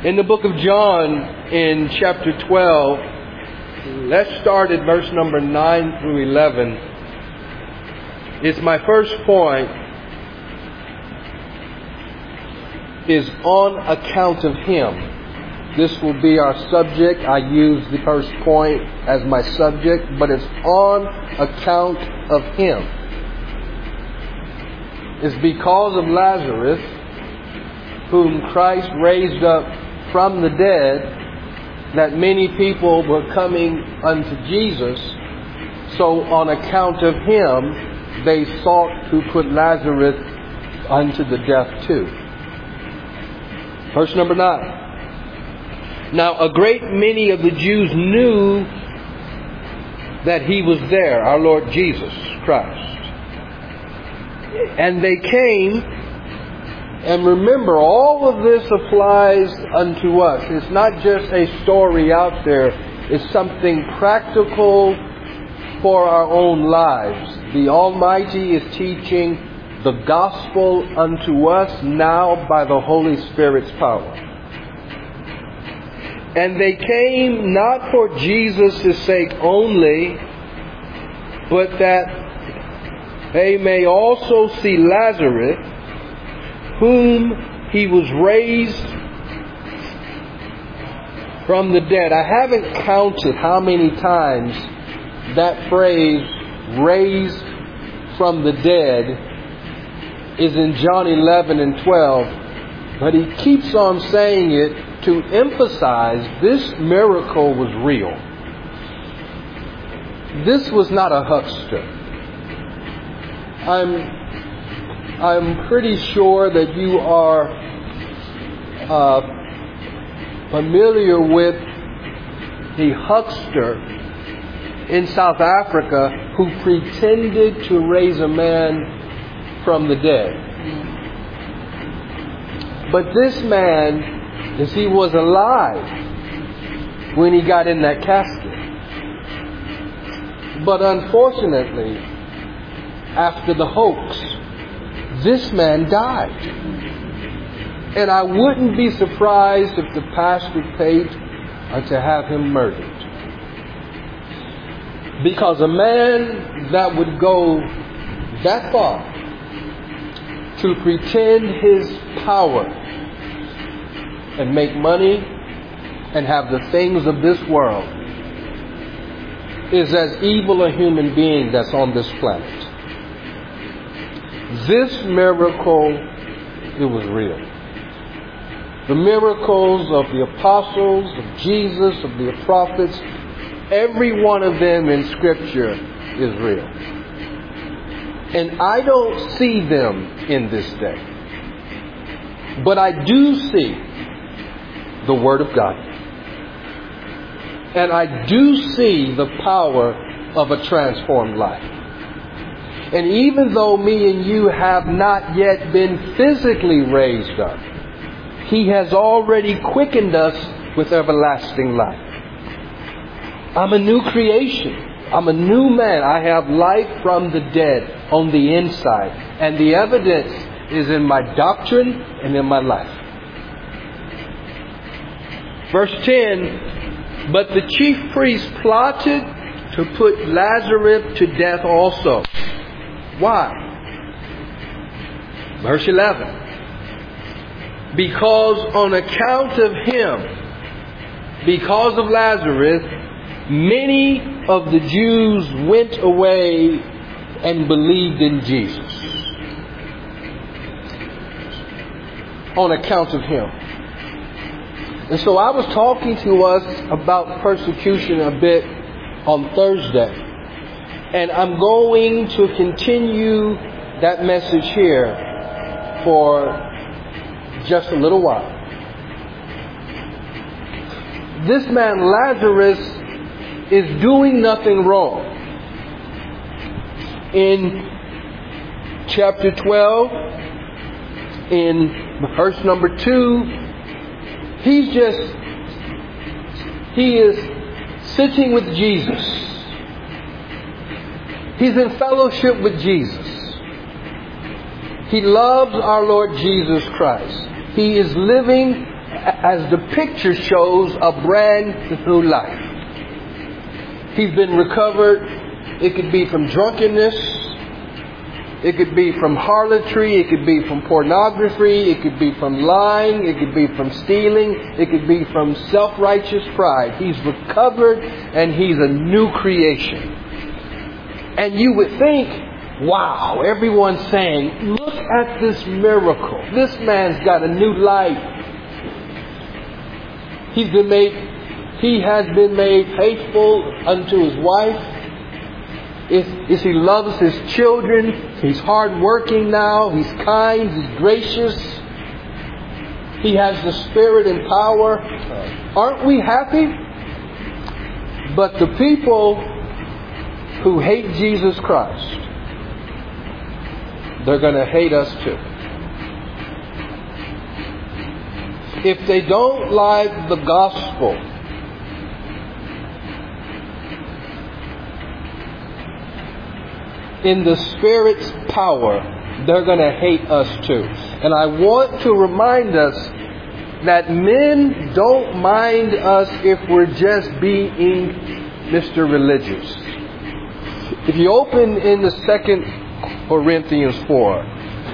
In the book of John, in chapter 12, let's start at verse number 9 through 11. It's my first point, is on account of Him. This will be our subject. I use the first point as my subject, but it's on account of Him. It's because of Lazarus, whom Christ raised up from the dead, that many people were coming unto Jesus. So on account of Him, they sought to put Lazarus unto the death too. Verse number 9. Now a great many of the Jews knew that He was there, our Lord Jesus Christ. And they came, and remember, all of this applies unto us. It's not just a story out there. It's something practical for our own lives. The Almighty is teaching the gospel unto us now by the Holy Spirit's power. And they came not for Jesus' sake only, but that they may also see Lazarus, whom He was raised from the dead. I haven't counted how many times that phrase, raised from the dead, is in John 11 and 12. But He keeps on saying it to emphasize this miracle was real. This was not a huckster. I'm pretty sure that you are familiar with the huckster in South Africa who pretended to raise a man from the dead. But this man, as he was alive when he got in that casket. But unfortunately, after the hoax, this man died. And I wouldn't be surprised if the pastor paid to have him murdered. Because a man that would go that far to pretend his power and make money and have the things of this world is as evil a human being that's on this planet. This miracle, it was real. The miracles of the apostles, of Jesus, of the prophets, every one of them in Scripture is real. And I don't see them in this day. But I do see the Word of God. And I do see the power of a transformed life. And even though me and you have not yet been physically raised up, He has already quickened us with everlasting life. I'm a new creation. I'm a new man. I have life from the dead on the inside. And the evidence is in my doctrine and in my life. Verse 10, but the chief priests plotted to put Lazarus to death also. Why? Verse 11. Because on account of him, because of Lazarus, many of the Jews went away and believed in Jesus. On account of him. And so I was talking to us about persecution a bit on Thursday. And I'm going to continue that message here for just a little while. This man Lazarus is doing nothing wrong. In chapter 12, in verse number 2, he is sitting with Jesus. He's in fellowship with Jesus. He loves our Lord Jesus Christ. He is living as the picture shows, a brand new life. He's been recovered. It could be from drunkenness. It could be from harlotry. It could be from pornography. It could be from lying. It could be from stealing. It could be from self-righteous pride. He's recovered and he's a new creation. And you would think, wow, everyone's saying, look at this miracle. This man's got a new life. He has been made faithful unto his wife. He loves his children. He's hardworking now. He's kind. He's gracious. He has the Spirit and power. Aren't we happy? But the people who hate Jesus Christ, they're going to hate us too. If they don't like the gospel, in the Spirit's power, they're going to hate us too. And I want to remind us that men don't mind us if we're just being Mr. Religious. If you open in the 2 Corinthians 4,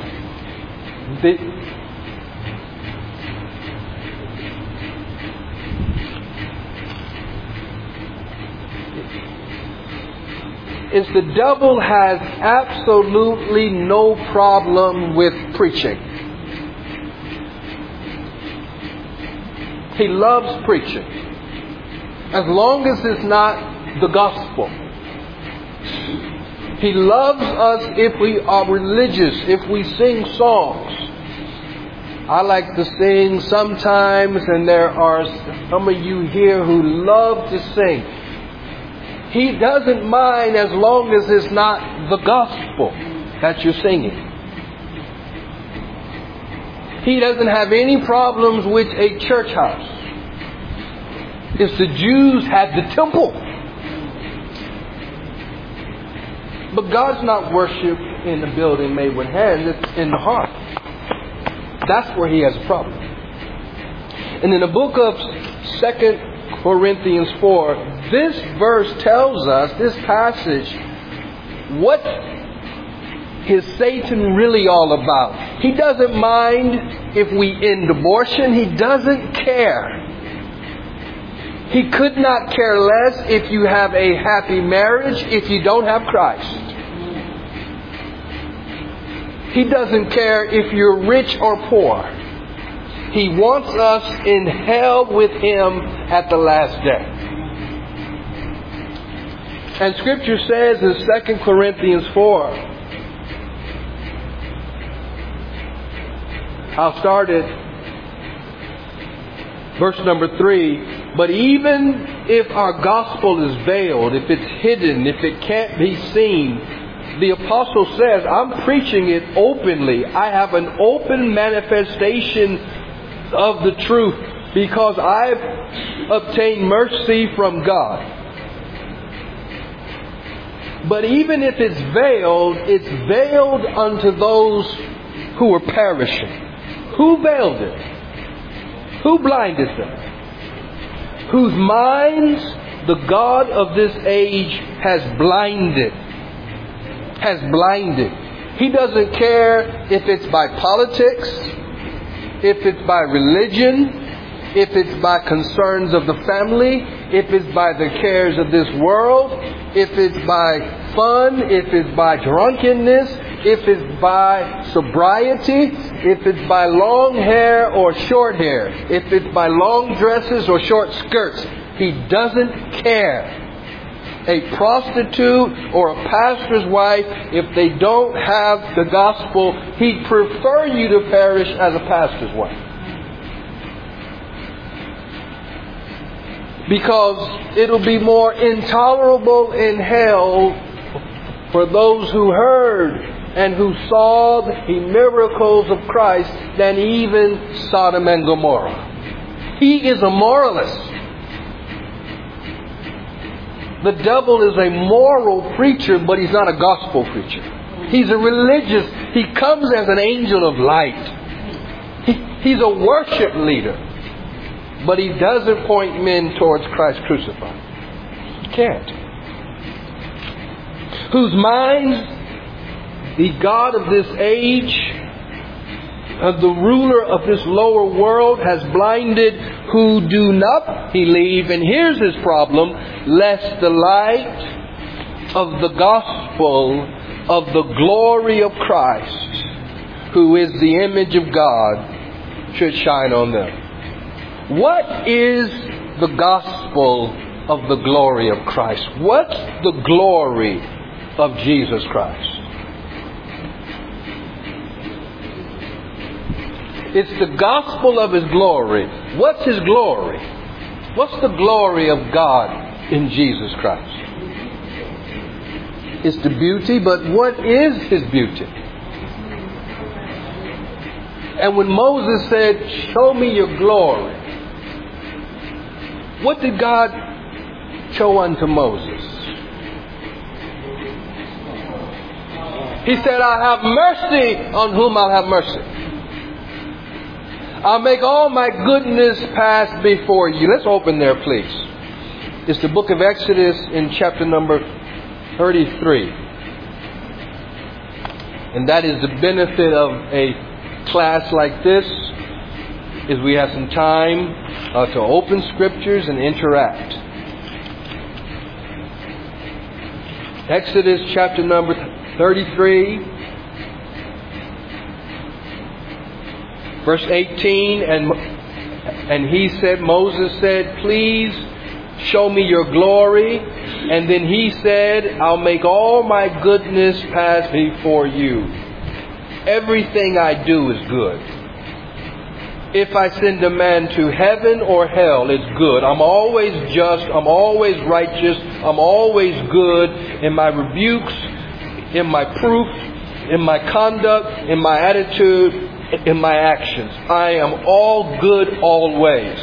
the devil has absolutely no problem with preaching. He loves preaching, as long as it's not the gospel. He loves us if we are religious, if we sing songs. I like to sing sometimes, and there are some of you here who love to sing. He doesn't mind as long as it's not the gospel that you're singing. He doesn't have any problems with a church house. If the Jews had the temple. But God's not worshipped in the building made with hands, it's in the heart. That's where He has a problem. And in the book of 2 Corinthians 4, this verse tells us, this passage, what is Satan really all about. He doesn't mind if we end abortion. He doesn't care. He could not care less if you have a happy marriage if you don't have Christ. He doesn't care if you're rich or poor. He wants us in hell with Him at the last day. And Scripture says in 2 Corinthians 4, I'll start at verse number 3. But even if our gospel is veiled, if it's hidden, if it can't be seen, the apostle says, I'm preaching it openly. I have an open manifestation of the truth because I've obtained mercy from God. But even if it's veiled unto those who are perishing. Who veiled it? Who blinded them? Whose minds the God of this age has blinded. He doesn't care if it's by politics, if it's by religion, if it's by concerns of the family, if it's by the cares of this world, if it's by fun, if it's by drunkenness, if it's by sobriety, if it's by long hair or short hair, if it's by long dresses or short skirts. He doesn't care. A prostitute or a pastor's wife, if they don't have the gospel, he'd prefer you to perish as a pastor's wife. Because it'll be more intolerable in hell for those who heard and who saw the miracles of Christ than even Sodom and Gomorrah. He is a moralist. The devil is a moral preacher, but he's not a gospel preacher. He's a religious. He comes as an angel of light. He's a worship leader. but he doesn't point men towards Christ crucified. He can't. Whose minds the God of this age, the ruler of this lower world, has blinded, who do not believe. And here's his problem: lest the light of the gospel of the glory of Christ, who is the image of God, should shine on them. What is the gospel of the glory of Christ? What's the glory of Jesus Christ? It's the gospel of His glory. What's His glory? What's the glory of God in Jesus Christ? It's the beauty, but what is His beauty? And when Moses said, "Show me your glory," what did God show unto Moses? He said, "I'll have mercy on whom I'll have mercy. I'll make all my goodness pass before you." Let's open there, please. It's the book of Exodus in chapter number 33. And that is the benefit of a class like this, is we have some time to open scriptures and interact. Exodus chapter number 33. Verse 18, and Moses said, "Please show me your glory." And then he said, "I'll make all my goodness pass before you." Everything I do is good. If I send a man to heaven or hell, it's good. I'm always just. I'm always righteous. I'm always good in my rebukes, in my proof, in my conduct, in my attitude, in my actions. I am all good always.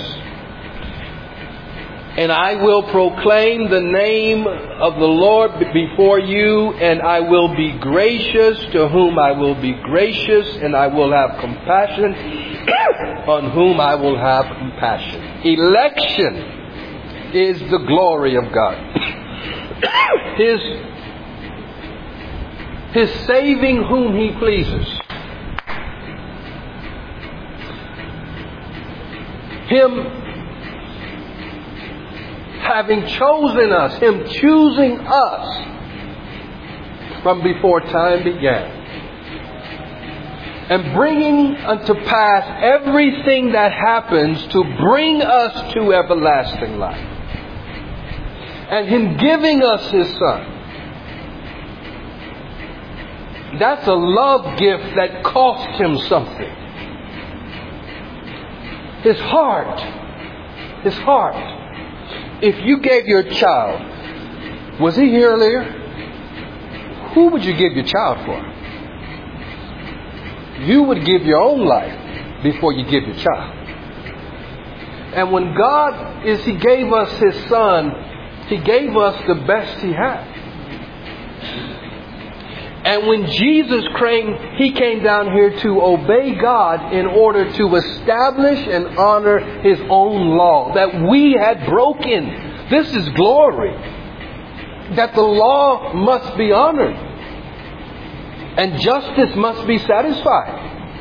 And I will proclaim the name of the Lord before you, and I will be gracious to whom I will be gracious, and I will have compassion on whom I will have compassion. Election is the glory of God. His saving whom He pleases. Him having chosen us, Him choosing us from before time began, and bringing unto pass everything that happens to bring us to everlasting life, and Him giving us His Son. That's a love gift that cost Him something. His heart. His heart. If you gave your child, was he here earlier? Who would you give your child for? You would give your own life before you give your child. And when He gave us His Son, He gave us the best He had. And when Jesus He came down here to obey God in order to establish and honor His own law that we had broken. This is glory. That the law must be honored. And justice must be satisfied.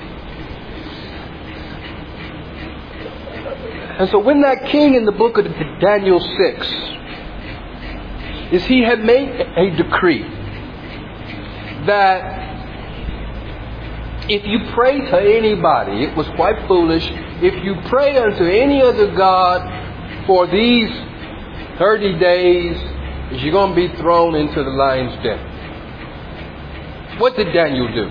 And so when that king in the book of Daniel 6, he had made a decree that if you pray to anybody, it was quite foolish, if you pray unto any other god for these 30 days, you're going to be thrown into the lion's den. What did Daniel do?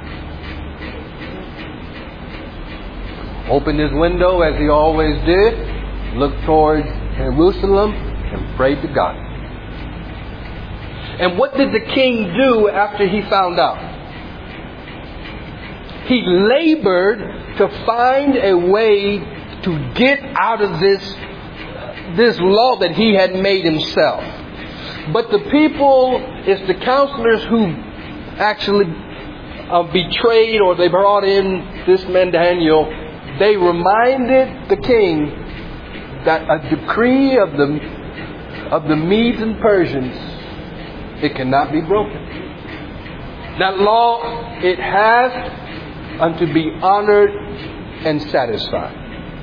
Opened his window as he always did, looked toward Jerusalem, and prayed to God. And what did the king do after he found out? He labored to find a way to get out of this law that he had made himself. But the people, it's the counselors who actually betrayed, or they brought in this man Daniel. They reminded the king that a decree of the Medes and Persians, it cannot be broken. That law, it has unto be honored and satisfied.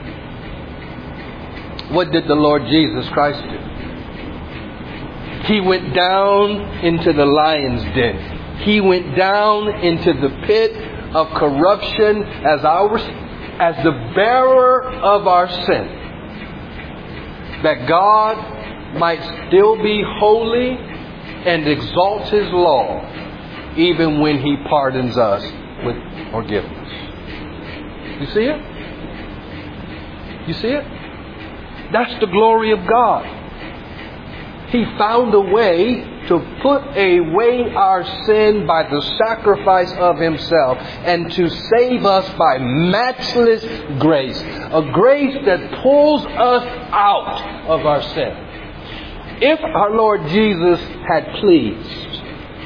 What did the Lord Jesus Christ do? He went down into the lion's den. He went down into the pit of corruption as the bearer of our sin, that God might still be holy and exalt His law even when He pardons us with forgiveness. You see it? You see it? That's the glory of God. He found a way to put away our sin by the sacrifice of Himself and to save us by matchless grace. A grace that pulls us out of our sin. If our Lord Jesus had pleased,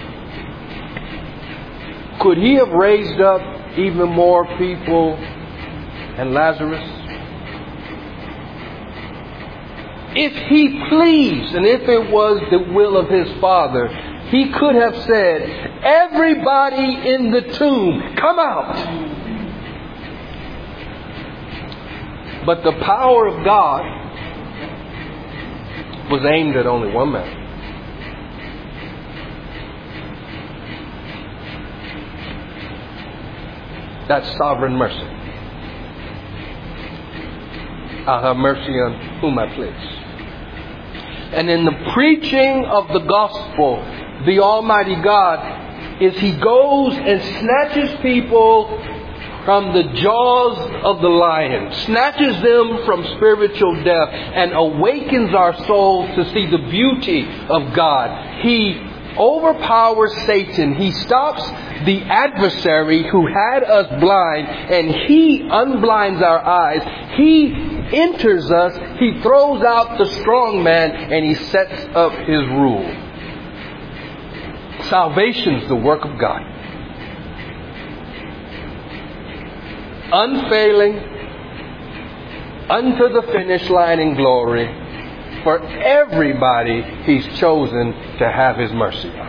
could He have raised up even more people and Lazarus? If He pleased, and if it was the will of His Father, He could have said, everybody in the tomb, come out. But the power of God was aimed at only one man. That's sovereign mercy. I'll have mercy on whom I please. And in the preaching of the gospel, the Almighty God, is He goes and snatches people from the jaws of the lion, snatches them from spiritual death, and awakens our souls to see the beauty of God. He overpowers Satan. He stops the adversary who had us blind, and He unblinds our eyes. He enters us, He throws out the strong man, and He sets up His rule. Salvation's the work of God. Unfailing, unto the finish line in glory, for everybody He's chosen to have His mercy on.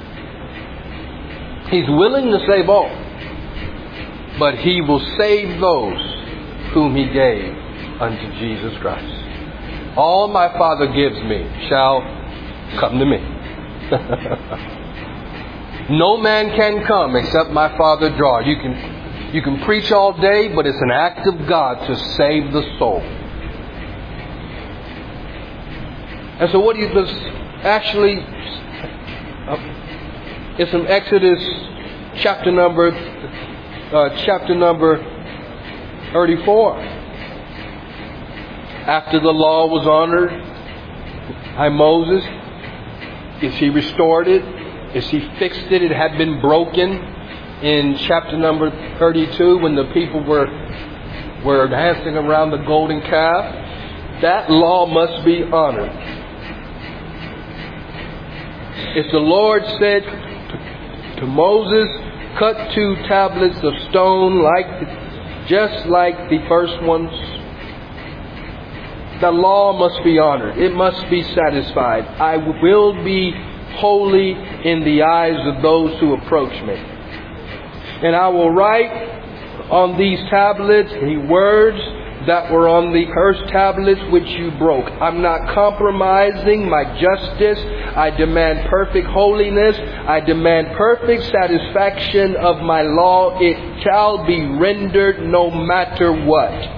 He's willing to save all, but He will save those whom He gave unto Jesus Christ. All my Father gives me shall come to me. No man can come except my Father draw. You can preach all day, but it's an act of God to save the soul. And so what He does actually, it's from Exodus chapter number 34. After the law was honored by Moses, as he restored it, as he fixed it, it had been broken in chapter number 32 when the people were dancing around the golden calf. That law must be honored. If the Lord said to Moses, cut 2 tablets of stone just like the first ones, the law must be honored. It must be satisfied. I will be holy in the eyes of those who approach me. And I will write on these tablets the words that were on the first tablets which you broke. I'm not compromising my justice. I demand perfect holiness. I demand perfect satisfaction of my law. It shall be rendered no matter what.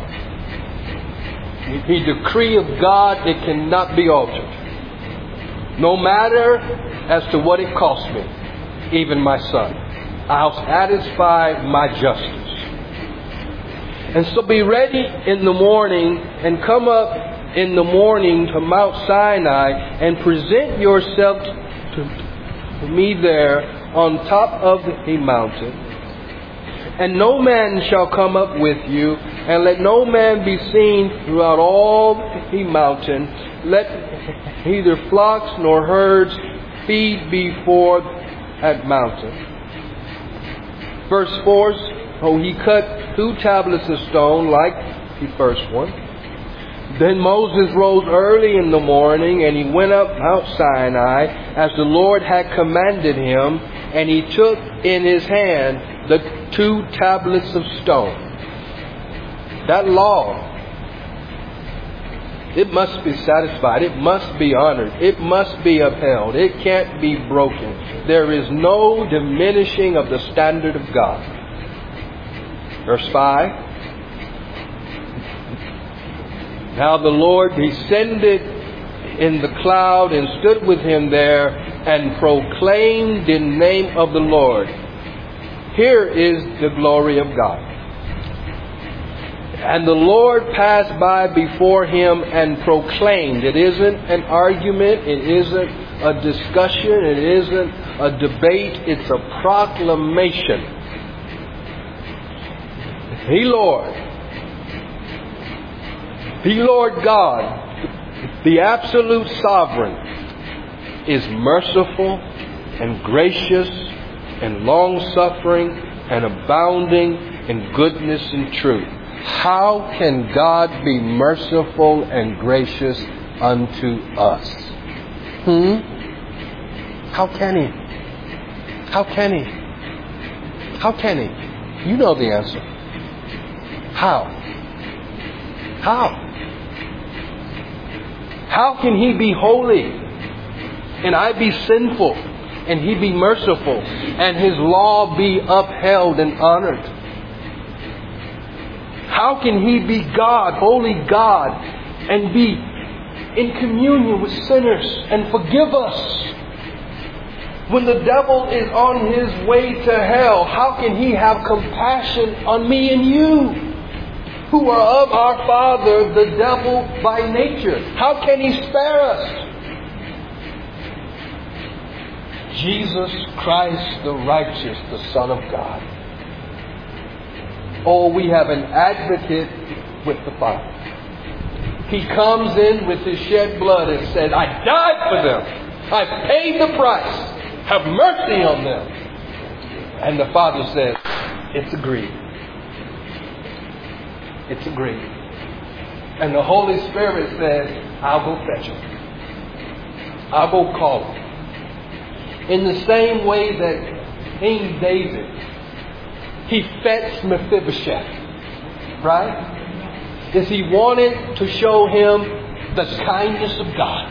The decree of God, it cannot be altered. No matter as to what it costs me, even my son. I'll satisfy my justice. And so be ready in the morning and come up in the morning to Mount Sinai and present yourself to me there on top of a mountain. And no man shall come up with you, and let no man be seen throughout all the mountain. Let neither flocks nor herds feed before that mountain. Verse 4, he cut 2 tablets of stone like the first one. Then Moses rose early in the morning, and he went up Mount Sinai, as the Lord had commanded him, and he took in his hand the 2 tablets of stone. That law, it must be satisfied. It must be honored. It must be upheld. It can't be broken. There is no diminishing of the standard of God. Verse 5. Now the Lord descended in the cloud and stood with him there and proclaimed the name of the Lord. Here is the glory of God. And the Lord passed by before him and proclaimed. It isn't an argument. It isn't a discussion. It isn't a debate. It's a proclamation. The Lord God, the absolute sovereign, is merciful and gracious and long-suffering and abounding in goodness and truth. How can God be merciful and gracious unto us? How can He? How can He? How can He? You know the answer. How? How? How can He be holy and I be sinful and He be merciful and His law be upheld and honored? How can He be God, holy God, and be in communion with sinners and forgive us? When the devil is on his way to hell, how can He have compassion on me and you, who are of our father, the devil, by nature? How can He spare us? Jesus Christ, the righteous, the Son of God. Oh, we have an advocate with the Father. He comes in with His shed blood and said, I died for them. I paid the price. Have mercy on them. And the Father says, it's agreed. It's agreed. And the Holy Spirit says, I'll go fetch him. I'll go call him. In the same way that King David, he fetched Mephibosheth. Right? Because he wanted to show him the kindness of God.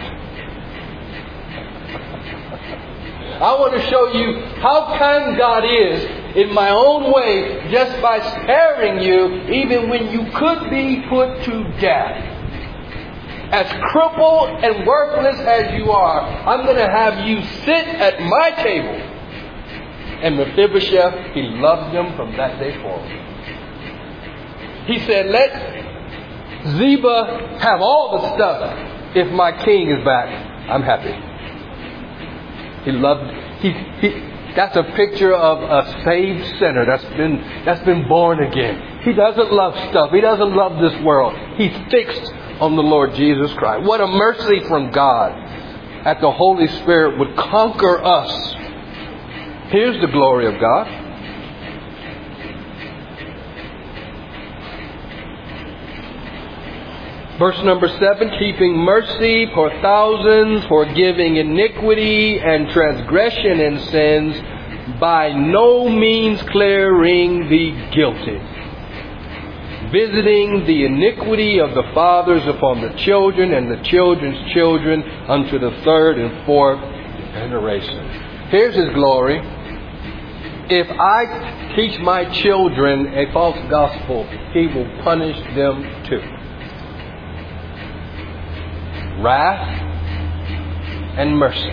I want to show you how kind God is in my own way, just by sparing you, even when you could be put to death. As crippled and worthless as you are, I'm going to have you sit at my table. And Mephibosheth, he loved him from that day forward. He said, let Ziba have all the stuff. If my king is back, I'm happy. He loved. That's a picture of a saved sinner that's been born again. He doesn't love stuff. He doesn't love this world. He's fixed on the Lord Jesus Christ. What a mercy from God that the Holy Spirit would conquer us. Here's the glory of God. Verse number 7, keeping mercy for thousands, forgiving iniquity and transgression and sins, by no means clearing the guilty, visiting the iniquity of the fathers upon the children and the children's children unto the third and fourth generation. Here's His glory. If I teach my children a false gospel, He will punish them too. Wrath and mercy.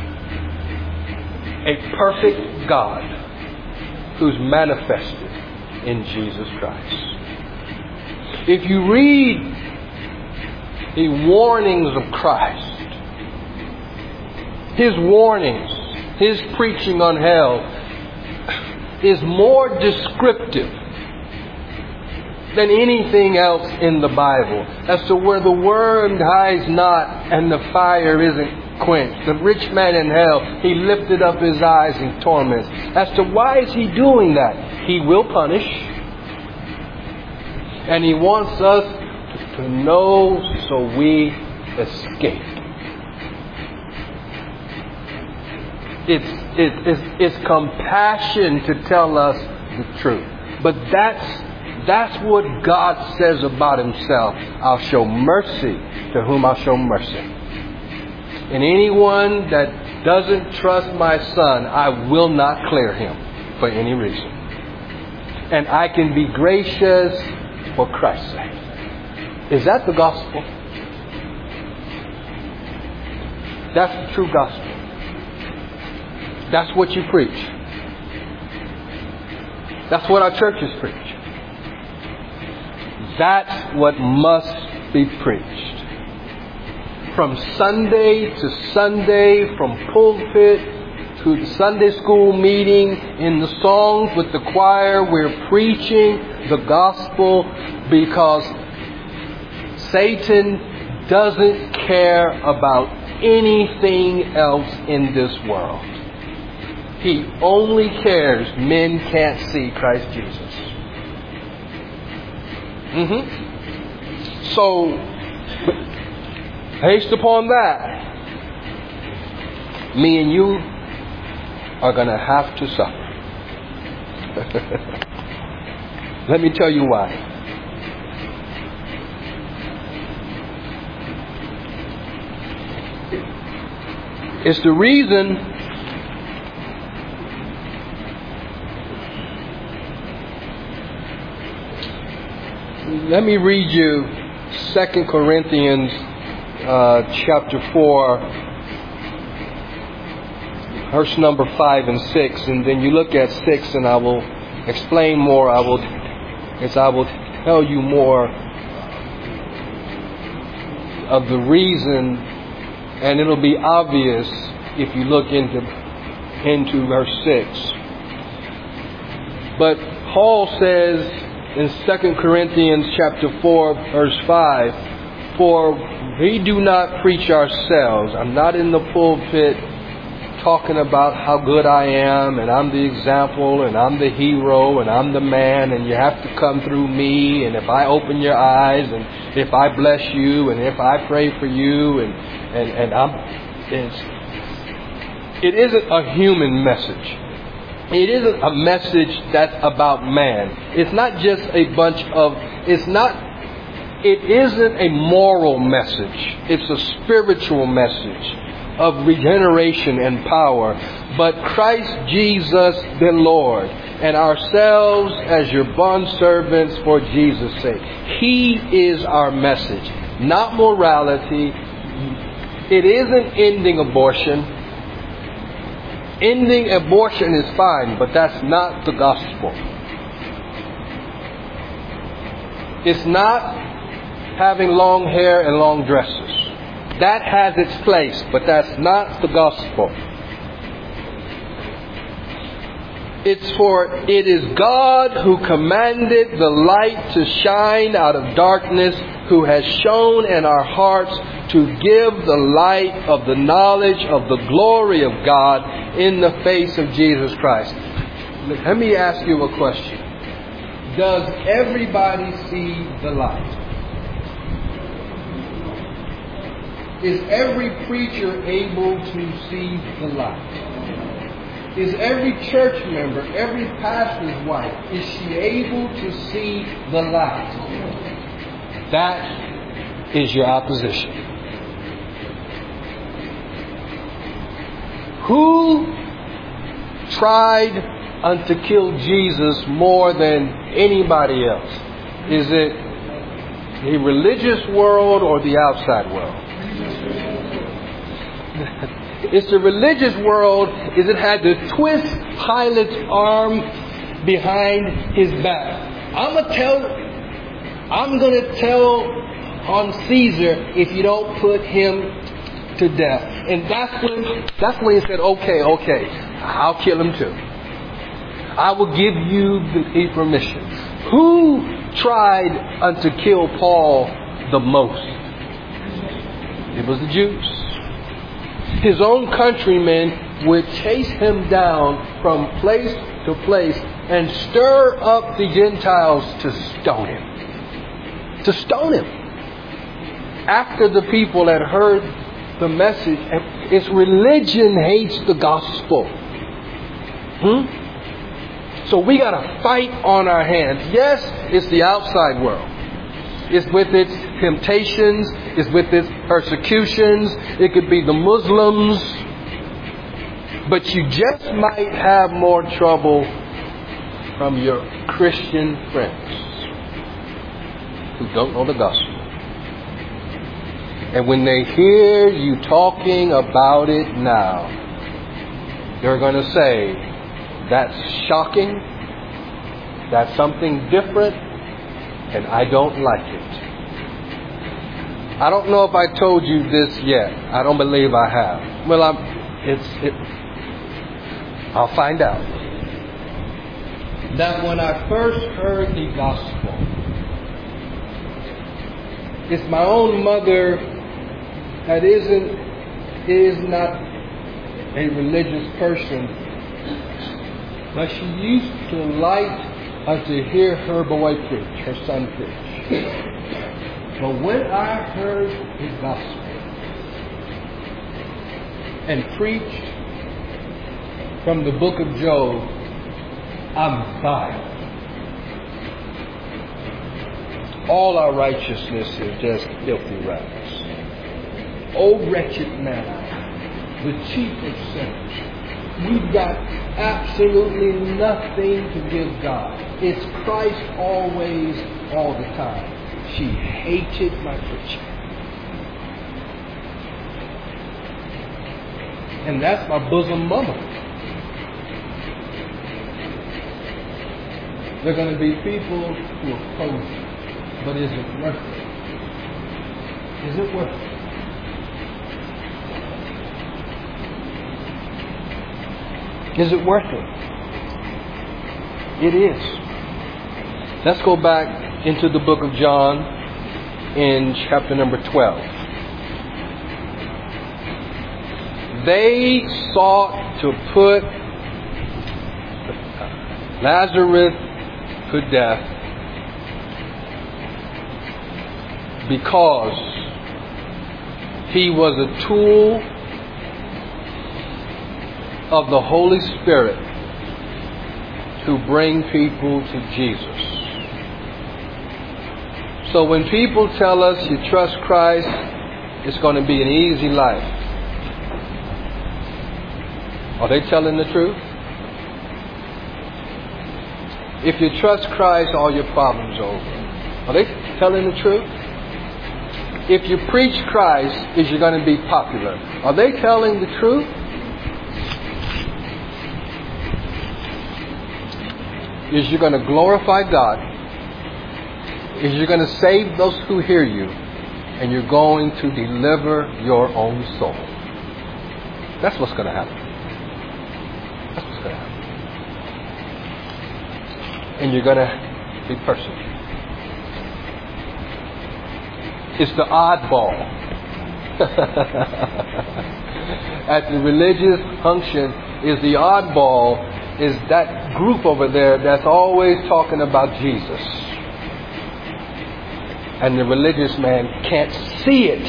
A perfect God who's manifested in Jesus Christ. If you read the warnings of Christ, His warnings, His preaching on hell is more descriptive than anything else in the Bible as to where the worm dies not and the fire isn't quenched. The rich man in hell, he lifted up his eyes in torments. As to why is he doing that? He will punish. And He wants us to know so we escape. It's compassion to tell us the truth. But that's what God says about himself. I'll show mercy to whom I'll show mercy. And anyone that doesn't trust my Son, I will not clear him for any reason. And I can be gracious for Christ's sake. Is that the gospel? That's the true gospel. That's what you preach. That's what our churches preach. That's what must be preached. From Sunday to Sunday, from pulpit to the Sunday school meeting, in the songs with the choir, we're preaching the gospel because Satan doesn't care about anything else in this world. He only cares men can't see Christ Jesus. So, based upon that, me and you are going to have to suffer. Let me tell you why. It's the reason let me read you 2 Corinthians chapter 4, verse number 5 and 6, and then you look at 6, and I will explain more. I will tell you more of the reason, and it'll be obvious if you look into verse 6. But Paul says in 2 Corinthians chapter 4, verse 5, for we do not preach ourselves. I'm not in the pulpit talking about how good I am, and I'm the example, and I'm the hero, and I'm the man, and you have to come through me, and if I open your eyes, and if I bless you, and if I pray for you, it isn't a human message. It isn't a message that's about man. It's not just a bunch of, it isn't a moral message. It's a spiritual message of regeneration and power. But Christ Jesus the Lord, and ourselves as your bondservants for Jesus' sake. He is our message, not morality. It isn't ending abortion. Ending abortion is fine, but that's not the gospel. It's not having long hair and long dresses. That has its place, but that's not the gospel. It is God who commanded the light to shine out of darkness, who has shone in our hearts to give the light of the knowledge of the glory of God in the face of Jesus Christ. Let me ask you a question. Does everybody see the light? Is every preacher able to see the light? Is every church member, every pastor's wife, is she able to see the light? That is your opposition. Who tried unto kill Jesus more than anybody else? Is it the religious world or the outside world? It's the religious world. Is it had to twist Pilate's arm behind his back? I'm going to tell on Caesar if you don't put him to death. And that's when he said, okay, I'll kill him too. I will give you the permission. Who tried unto kill Paul the most? It was the Jews. His own countrymen would chase him down from place to place and stir up the Gentiles to stone him. To stone him. after the people had heard the message, it's religion hates the gospel. So we got a fight on our hands. Yes, it's the outside world. It's with its temptations. It's with its persecutions. It could be the Muslims. But you just might have more trouble from your Christian friends who don't know the gospel. And when they hear you talking about it now, they're going to say, that's shocking, that's something different, and I don't like it. I don't know if I told you this yet. I don't believe I have. Well, I'll find out. That when I first heard the gospel, it's my own mother that is not a religious person, but she used to like to hear her boy preach, her son preach. But when I heard the gospel and preached from the book of Job, I'm vile. All our righteousness is just filthy rags. Oh, wretched man I am, the chief of sinners. We've got absolutely nothing to give God. It's Christ always, all the time. She hated my preaching. And that's my bosom mama. There are going to be people who oppose it. But is it worth it? Is it worth it? Is it worth it? It is. Let's go back into the book of John in chapter number 12. They sought to put Lazarus to death because he was a tool of the Holy Spirit to bring people to Jesus. So when people tell us you trust Christ, it's going to be an easy life. Are they telling the truth? If you trust Christ, all your problems are over. Are they telling the truth? If you preach Christ, is you going to be popular? Are they telling the truth? Is you going to glorify God? Is you going to save those who hear you? And you're going to deliver your own soul? That's what's going to happen. That's what's going to happen. And you're going to be persecuted. It's the oddball. At the religious function is the oddball, is that group over there that's always talking about Jesus. And the religious man can't see it.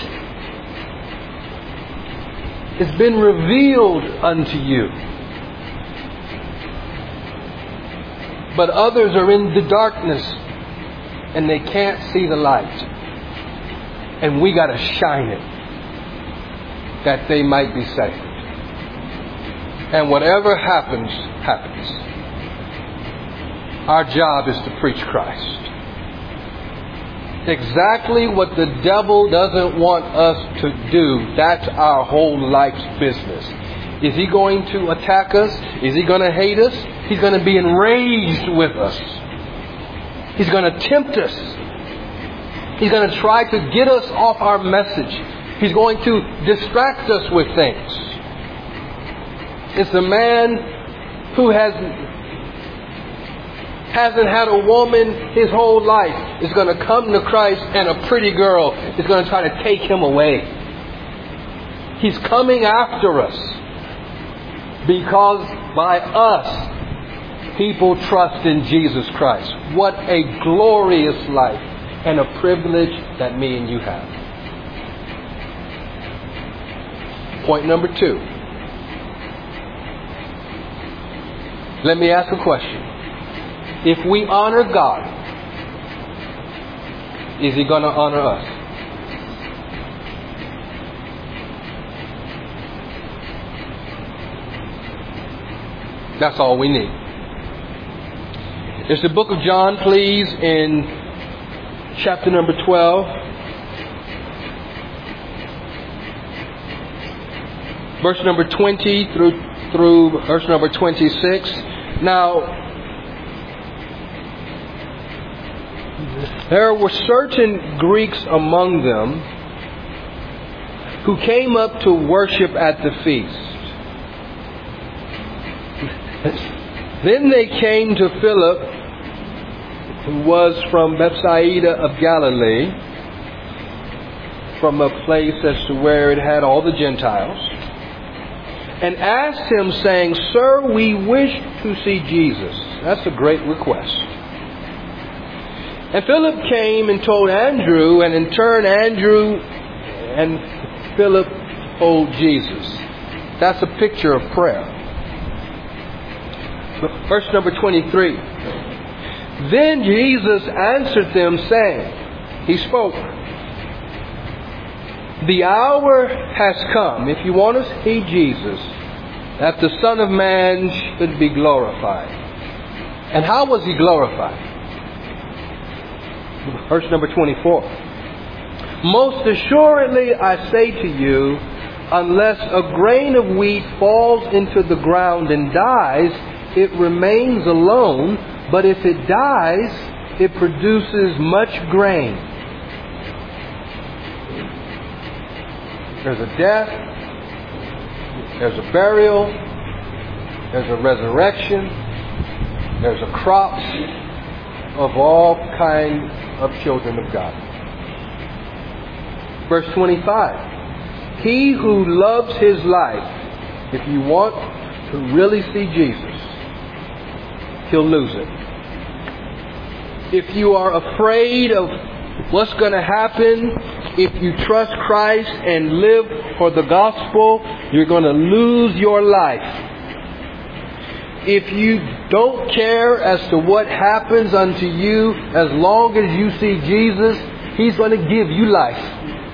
It's been revealed unto you. But others are in the darkness and they can't see the light. And we got to shine it that they might be saved. And whatever happens, happens. Our job is to preach Christ. Exactly what the devil doesn't want us to do, that's our whole life's business. Is he going to attack us? Is he going to hate us? He's going to be enraged with us. He's going to tempt us. He's going to try to get us off our message. He's going to distract us with things. It's a man who hasn't had a woman his whole life is going to come to Christ, and a pretty girl is going to try to take him away. He's coming after us because by us people trust in Jesus Christ. What a glorious life and a privilege that me and you have. Point number 2. Let me ask a question. If we honor God, is He going to honor us? That's all we need. It's the book of John, please, in chapter number 12. Verse number 20 through verse number 26. Now, there were certain Greeks among them who came up to worship at the feast. Then they came to Philip, who was from Bethsaida of Galilee, from a place as to where it had all the Gentiles, and asked him, saying, Sir, we wish to see Jesus. That's a great request. And Philip came and told Andrew, and in turn Andrew and Philip told Jesus. That's a picture of prayer. Verse number 23. Then Jesus answered them, saying, He spoke, the hour has come, if you want to see Jesus, that the Son of Man should be glorified. And how was He glorified? Verse number 24. Most assuredly I say to you, unless a grain of wheat falls into the ground and dies, it remains alone, but if it dies, it produces much grain. There's a death, there's a burial, there's a resurrection, there's a crops of all kinds of children of God. Verse 25. He who loves his life, if you want to really see Jesus, he'll lose it. If you are afraid of what's going to happen, if you trust Christ and live for the gospel, you're going to lose your life. If you don't care as to what happens unto you, as long as you see Jesus, He's going to give you life.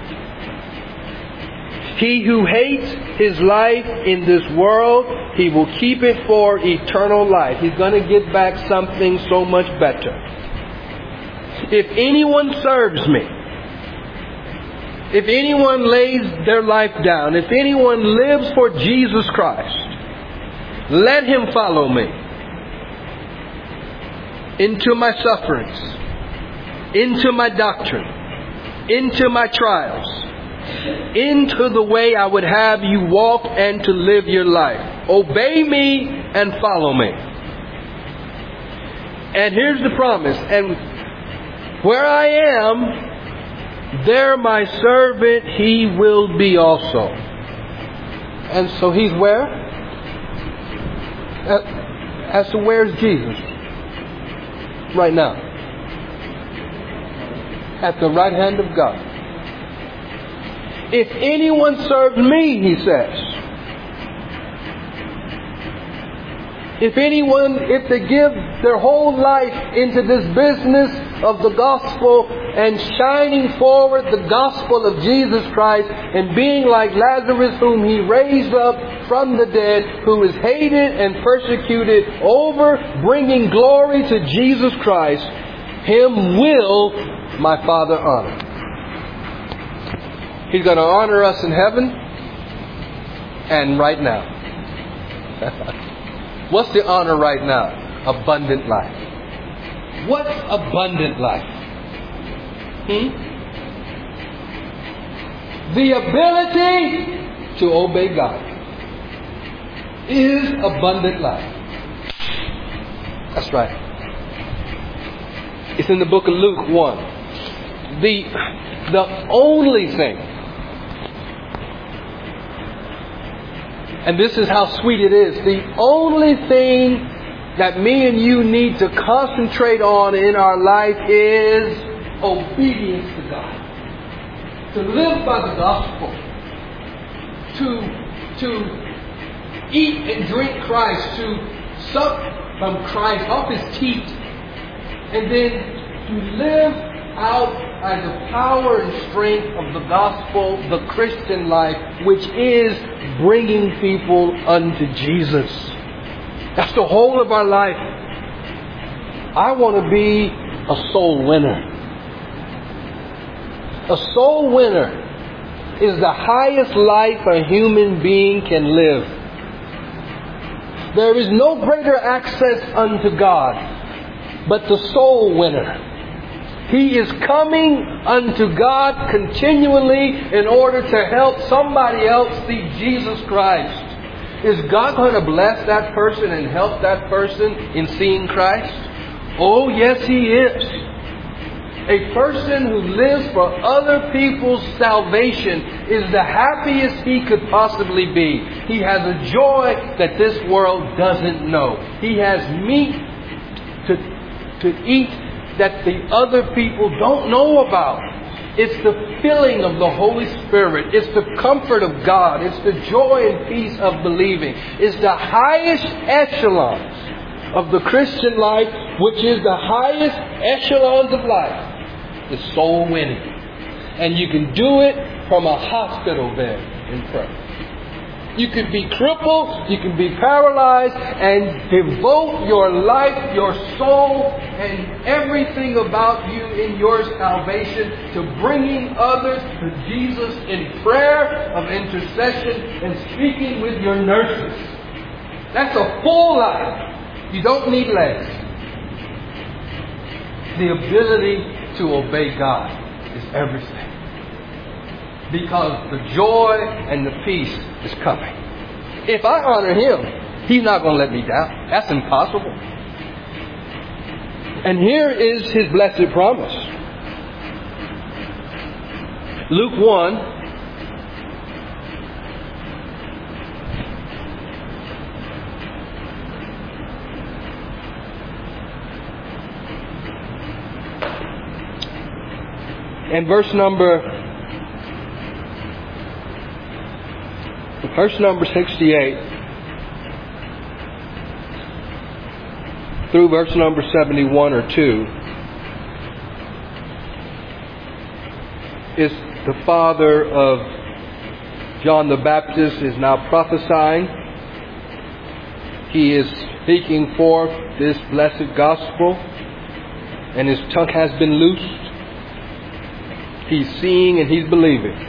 He who hates his life in this world, he will keep it for eternal life. He's going to get back something so much better. If anyone serves me, if anyone lays their life down, if anyone lives for Jesus Christ, let him follow me into my sufferings, into my doctrine, into my trials, into the way I would have you walk and to live your life. Obey me and follow me. And here's the promise. And where I am, there my servant he will be also. And so he's where? As to where's Jesus? Right now. At the right hand of God. If anyone serves me, he says. If they give their whole life into this business of the gospel and shining forward the gospel of Jesus Christ and being like Lazarus whom He raised up from the dead, who is hated and persecuted over bringing glory to Jesus Christ, Him will my Father honor. He's going to honor us in heaven and right now. What's the honor right now? Abundant life. What's abundant life? The ability to obey God is abundant life. That's right. It's in the book of Luke 1. The only thing, and this is how sweet it is, the only thing that me and you need to concentrate on in our life is obedience to God. To live by the gospel. to eat and drink Christ, to suck from Christ off His teat, and then to live out by the power and strength of the gospel, the Christian life, which is bringing people unto Jesus. That's the whole of our life. I want to be a soul winner. A soul winner is the highest life a human being can live. There is no greater access unto God but the soul winner. He is coming unto God continually in order to help somebody else see Jesus Christ. Is God going to bless that person and help that person in seeing Christ? Oh, yes, He is. A person who lives for other people's salvation is the happiest he could possibly be. He has a joy that this world doesn't know. He has meat to eat that the other people don't know about. It's the filling of the Holy Spirit. It's the comfort of God. It's the joy and peace of believing. It's the highest echelons of the Christian life, which is the highest echelons of life, is soul winning. And you can do it from a hospital bed in prayer. You can be crippled, you can be paralyzed, and devote your life, your soul, and everything about you in your salvation to bringing others to Jesus in prayer of intercession and speaking with your nurses. That's a full life. You don't need legs. The ability to obey God is everything. Because the joy and the peace is coming. If I honor Him, He's not going to let me down. That's impossible. And here is His blessed promise. Luke 1. And verse number 68 through verse number 71 or 2 is the father of John the Baptist is now prophesying. He is speaking forth this blessed gospel, and his tongue has been loosed. He's seeing and he's believing.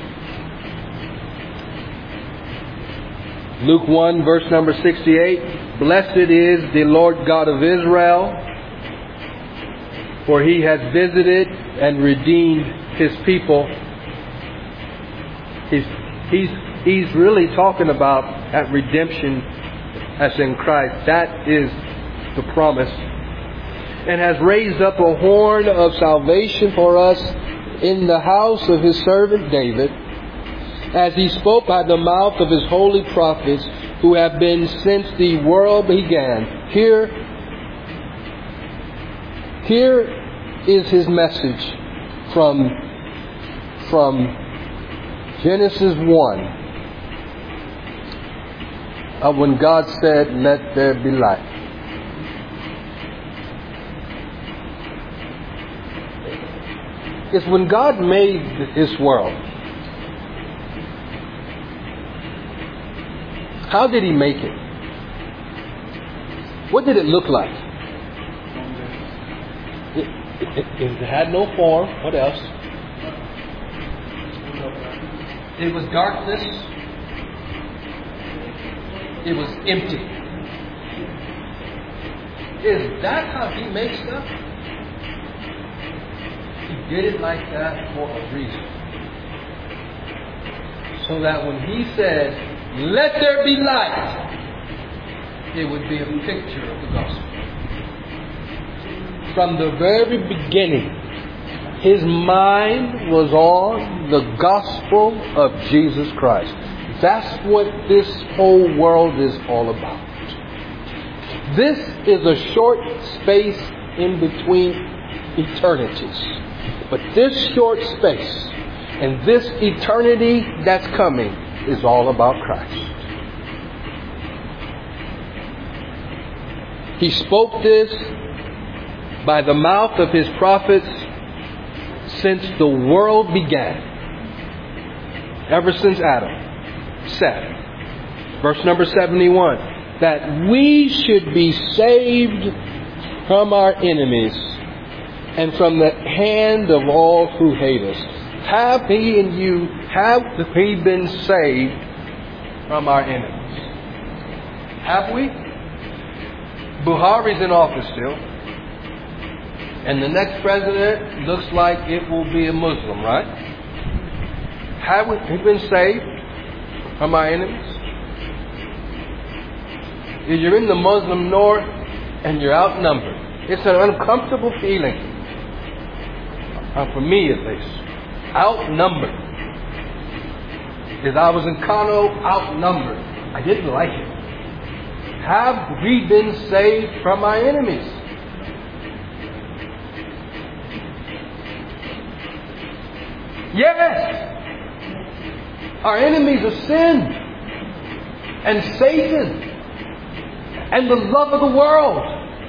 Luke 1 verse number 68. Blessed is the Lord God of Israel, for He has visited and redeemed His people. He's really talking about that redemption as in Christ. That is the promise. And has raised up a horn of salvation for us in the house of His servant David, as He spoke by the mouth of His holy prophets, who have been since the world began. Here is His message from Genesis 1, of when God said, "Let there be light." It's when God made this world. How did He make it? What did it look like? It had no form. What else? It was darkness. It was empty. Is that how He makes stuff? He did it like that for a reason. So that when He said, "Let there be light," it would be a picture of the gospel. From the very beginning, His mind was on the gospel of Jesus Christ. That's what this whole world is all about. This is a short space in between eternities. But this short space and this eternity that's coming is all about Christ. He spoke this by the mouth of His prophets since the world began. Ever since Adam, Seth. Verse number 71. That we should be saved from our enemies and from the hand of all who hate us. Have He and you, have we been saved from our enemies? Have we? Buhari's in office still. And the next president looks like it will be a Muslim, right? Have we been saved from our enemies? If you're in the Muslim north and you're outnumbered, it's an uncomfortable feeling. For me at least. Outnumbered. As I was in Kano, outnumbered. I didn't like it. Have we been saved from our enemies? Yes! Our enemies are sin and Satan and the love of the world.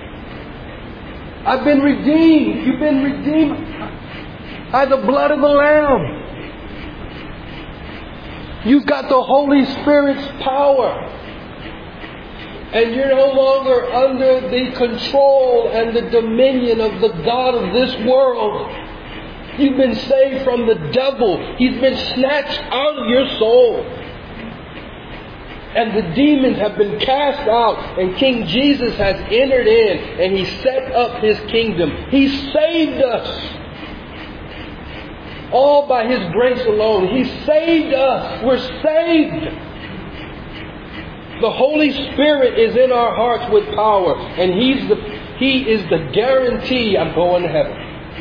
I've been redeemed. You've been redeemed by the blood of the Lamb. You've got the Holy Spirit's power. And you're no longer under the control and the dominion of the God of this world. You've been saved from the devil. He's been snatched out of your soul. And the demons have been cast out. And King Jesus has entered in. And He set up His kingdom. He saved us. All by His grace alone. He saved us. We're saved. The Holy Spirit is in our hearts with power. And He is the guarantee I'm going to heaven.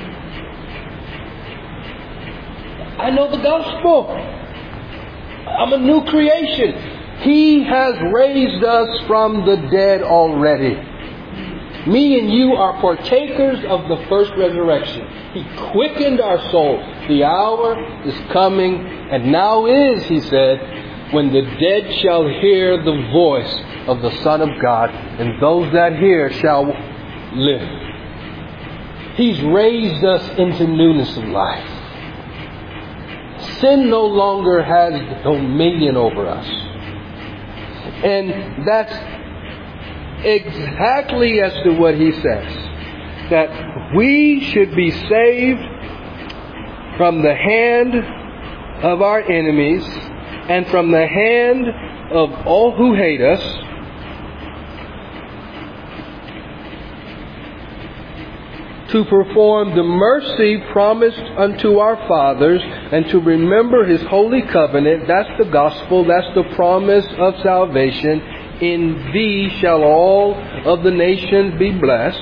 I know the gospel. I'm a new creation. He has raised us from the dead already. Me and you are partakers of the first resurrection. He quickened our soul. The hour is coming, and now is, He said, when the dead shall hear the voice of the Son of God, and those that hear shall live. He's raised us into newness of life. Sin no longer has dominion over us. And that's exactly as to what He says. That we should be saved from the hand of our enemies and from the hand of all who hate us, to perform the mercy promised unto our fathers, and to remember His holy covenant. That's the gospel. That's the promise of salvation. In Thee shall all of the nations be blessed.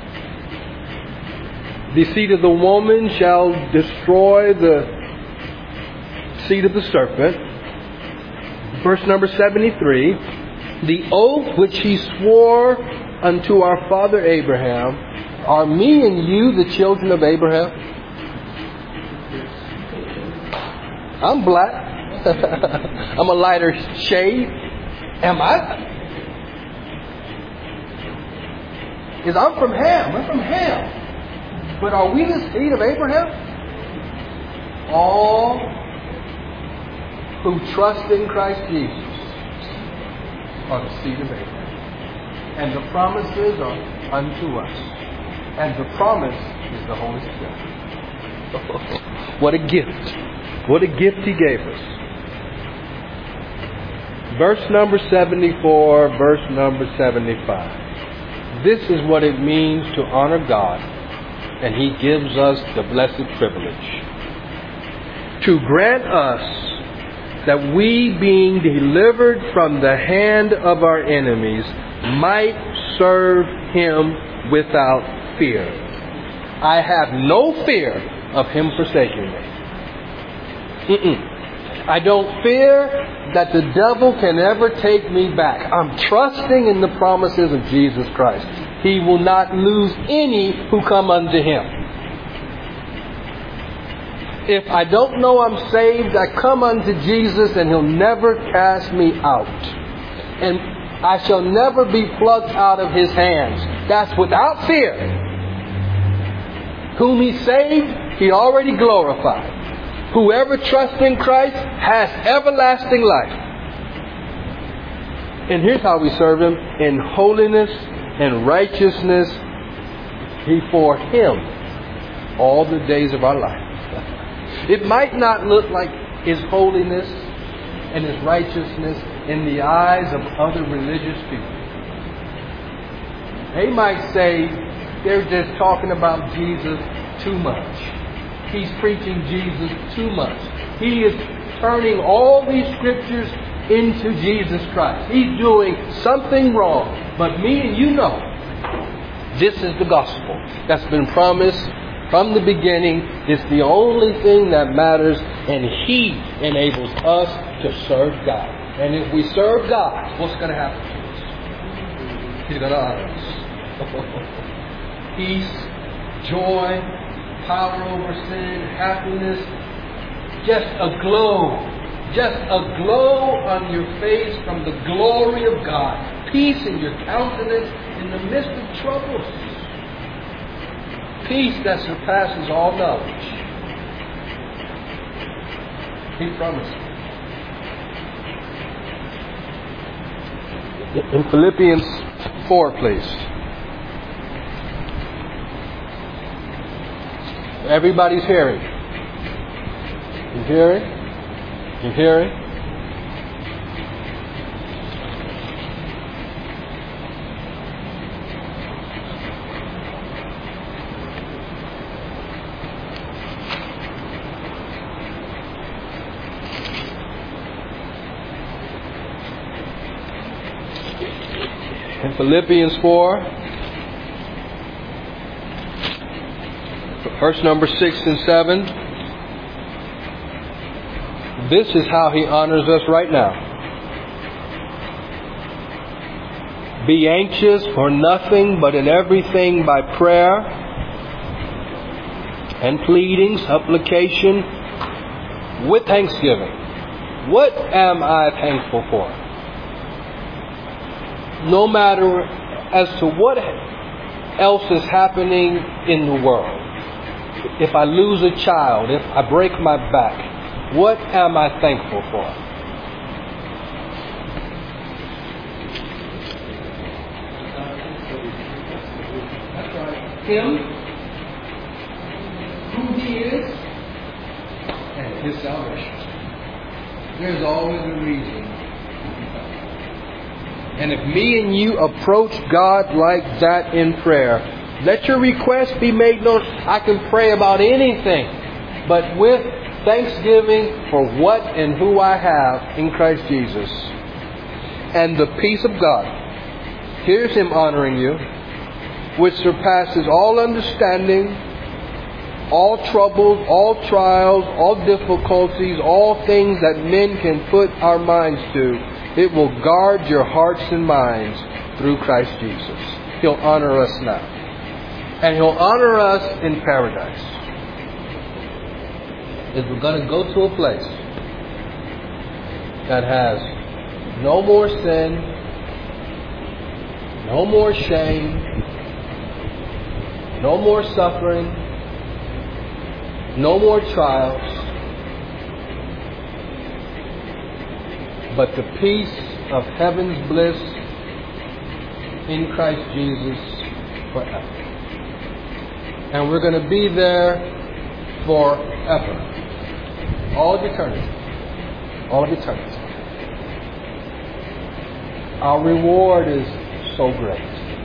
The seed of the woman shall destroy the seed of the serpent. Verse number 73. The oath which He swore unto our father Abraham. Are me and you the children of Abraham? I'm black. I'm a lighter shade. Am I? Because I'm from Ham. I'm from Ham. But are we the seed of Abraham? All who trust in Christ Jesus are the seed of Abraham. And the promises are unto us. And the promise is the Holy Spirit. What a gift. What a gift He gave us. Verse number 74, verse number 75. This is what it means to honor God. And He gives us the blessed privilege to grant us that we, being delivered from the hand of our enemies, might serve Him without fear. I have no fear of Him forsaking me. I don't fear that the devil can ever take me back. I'm trusting in the promises of Jesus Christ. He will not lose any who come unto Him. If I don't know I'm saved, I come unto Jesus and He'll never cast me out. And I shall never be plucked out of His hands. That's without fear. Whom He saved, He already glorified. Whoever trusts in Christ has everlasting life. And here's how we serve Him: in holiness and righteousness before Him all the days of our life. It might not look like His holiness and His righteousness in the eyes of other religious people. They might say they're just talking about Jesus too much. He's preaching Jesus too much. He is turning all these scriptures into Jesus Christ. He's doing something wrong. But me and you know, this is the gospel that's been promised from the beginning. It's the only thing that matters, and He enables us to serve God. And if we serve God, what's going to happen to us? He's going to honor us. Peace, joy, power over sin, happiness, just a glow. Just a glow on your face from the glory of God. Peace in your countenance in the midst of troubles. Peace that surpasses all knowledge. He promised. In Philippians 4, please. Everybody's hearing. You hearing? You hearing? In Philippians 4, verse number 6 and 7. This is how He honors us right now. Be anxious for nothing, but in everything by prayer and pleading, supplication, with thanksgiving. What am I thankful for? No matter as to what else is happening in the world. If I lose a child, if I break my back, what am I thankful for? That's right. Him, who He is, and His salvation. There's always a reason. And if me and you approach God like that in prayer, let your request be made known. I can pray about anything, but with thanksgiving for what and who I have in Christ Jesus. And the peace of God. Here's Him honoring you, which surpasses all understanding, all troubles, all trials, all difficulties, all things that men can put our minds to. It will guard your hearts and minds through Christ Jesus. He'll honor us now. And He'll honor us in paradise. Is we're going to go to a place that has no more sin, no more shame, no more suffering, no more trials, but the peace of heaven's bliss in Christ Jesus forever. And we're going to be there forever. All of eternity. All of eternity. Our reward is so great.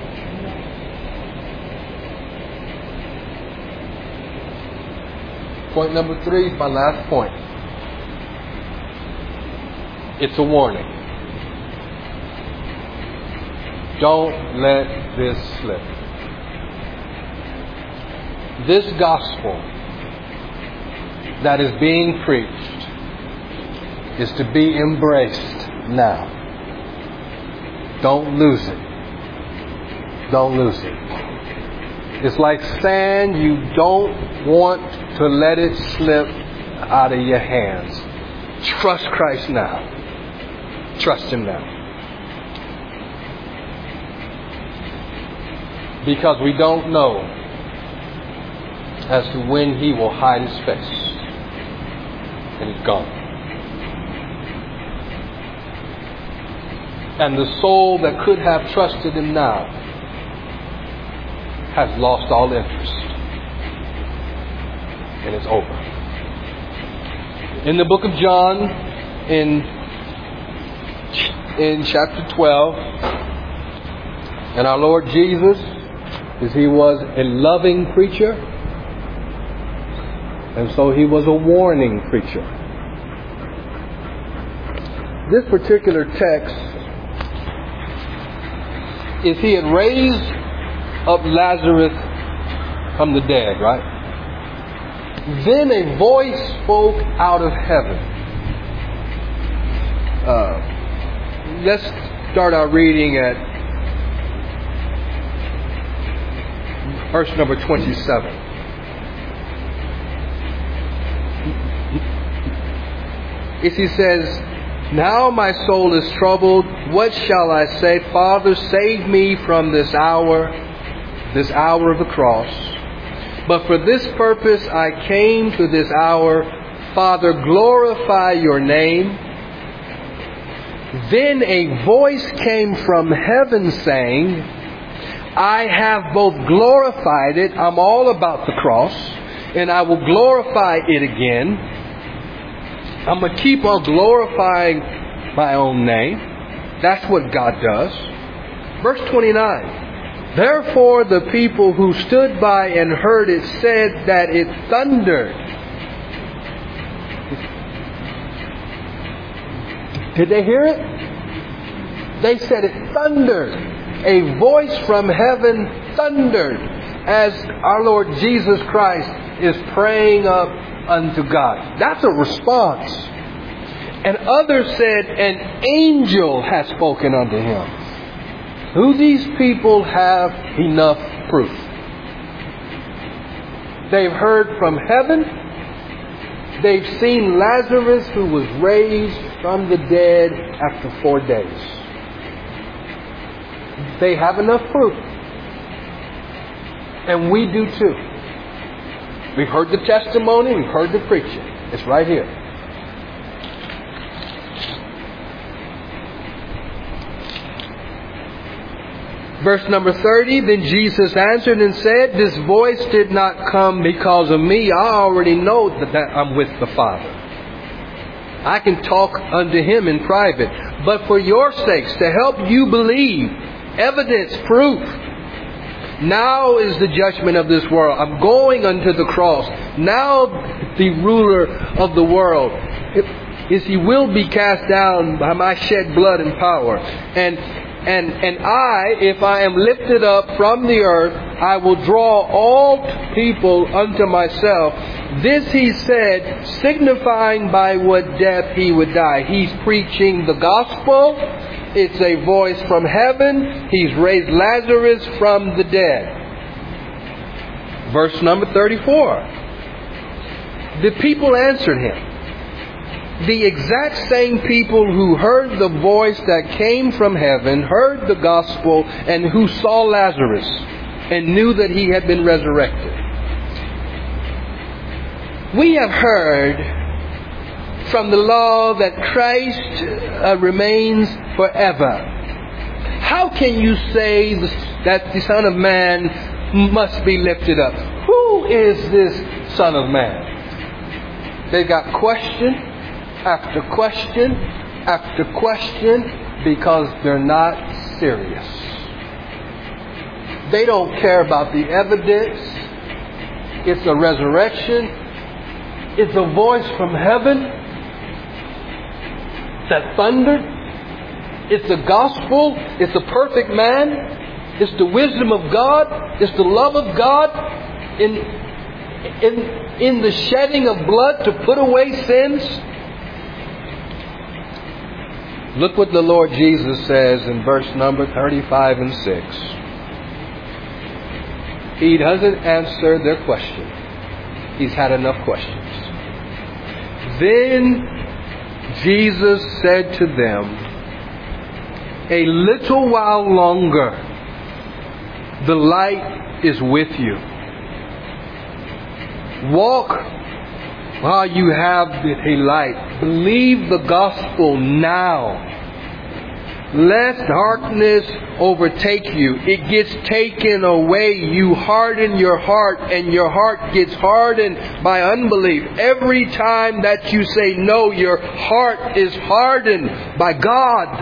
Point number 3 is my last point. It's a warning. Don't let this slip. This gospel that is being preached is to be embraced now. Don't lose it. Don't lose it. It's like sand. You don't want to let it slip out of your hands. Trust Christ now. Trust Him now. Because we don't know as to when He will hide His face. And He's gone. And the soul that could have trusted Him now has lost all interest. And it's over. In the book of John, in chapter 12, and our Lord Jesus, as He was a loving preacher, and so He was a warning preacher. This particular text is He had raised up Lazarus from the dead, right? Then a voice spoke out of heaven. Let's start our reading at verse number 27. As He says, "Now my soul is troubled. What shall I say? Father, save me from this hour of the cross. But for this purpose I came to this hour. Father, glorify your name." Then a voice came from heaven saying, "I have both glorified it," I'm all about the cross, "and I will glorify it again." I'm going to keep on glorifying my own name. That's what God does. Verse 29. "Therefore the people who stood by and heard it said that it thundered." Did they hear it? They said it thundered. A voice from heaven thundered as our Lord Jesus Christ is praying up unto God. That's a response. And others said, "An angel has spoken unto him." Do these people have enough proof? They've heard from heaven. They've seen Lazarus, who was raised from the dead after 4 days. They have enough proof. And we do too. We've heard the testimony. We've heard the preaching. It's right here. Verse number 30, "Then Jesus answered and said, This voice did not come because of me. I already know that I'm with the Father. I can talk unto Him in private. But for your sakes, to help you believe, evidence, proof. Now is the judgment of this world. I'm going unto the cross. Now the ruler of the world is He will be cast down by my shed blood and power. And I, if I am lifted up from the earth, I will draw all people unto myself. This He said, signifying by what death He would die. He's preaching the gospel. It's a voice from heaven. He's raised Lazarus from the dead. Verse number 34. The people answered Him. The exact same people who heard the voice that came from heaven, heard the gospel, and who saw Lazarus and knew that he had been resurrected. We have heard from the law that Christ remains forever. How can you say that the Son of Man must be lifted up? Who is this Son of Man? They've got question after question after question because they're not serious. They don't care about the evidence. It's a resurrection. It's a voice from heaven that thundered. It's the gospel. It's the perfect man. It's the wisdom of God. It's the love of God in the shedding of blood to put away sins. Look what the Lord Jesus says in verse number 35 and 6. He doesn't answer their question. He's had enough questions. Then Jesus said to them, "A little while longer, the light is with you. Walk while you have a light. Believe the gospel now, lest darkness overtake you." It gets taken away. You harden your heart, and your heart gets hardened by unbelief. Every time that you say no, your heart is hardened by God.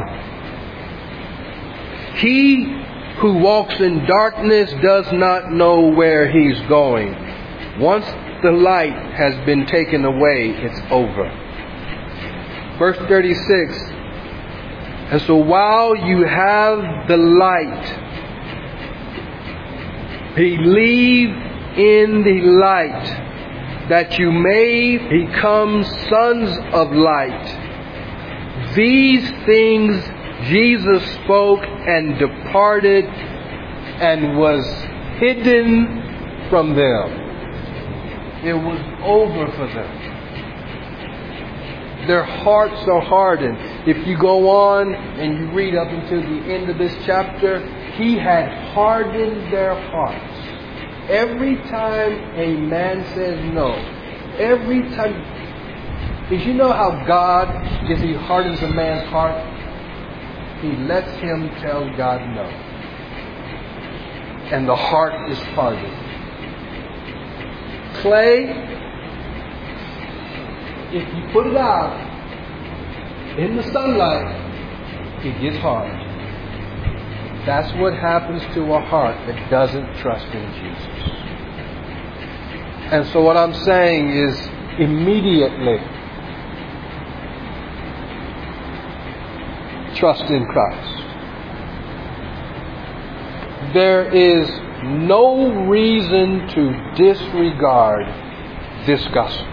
He who walks in darkness does not know where he's going. Once the light has been taken away, it's over. Verse 36. And so while you have the light, believe in the light, that you may become sons of light. These things Jesus spoke and departed and was hidden from them. It was over for them. Their hearts are hardened. If you go on and you read up until the end of this chapter, He had hardened their hearts. Every time a man says no, every time. Did you know how God, if He hardens a man's heart, He lets him tell God no. And the heart is hardened. Clay, if you put it out in the sunlight, it gets hard. That's what happens to a heart that doesn't trust in Jesus. And so what I'm saying is, immediately trust in Christ. There is no reason to disregard this gospel.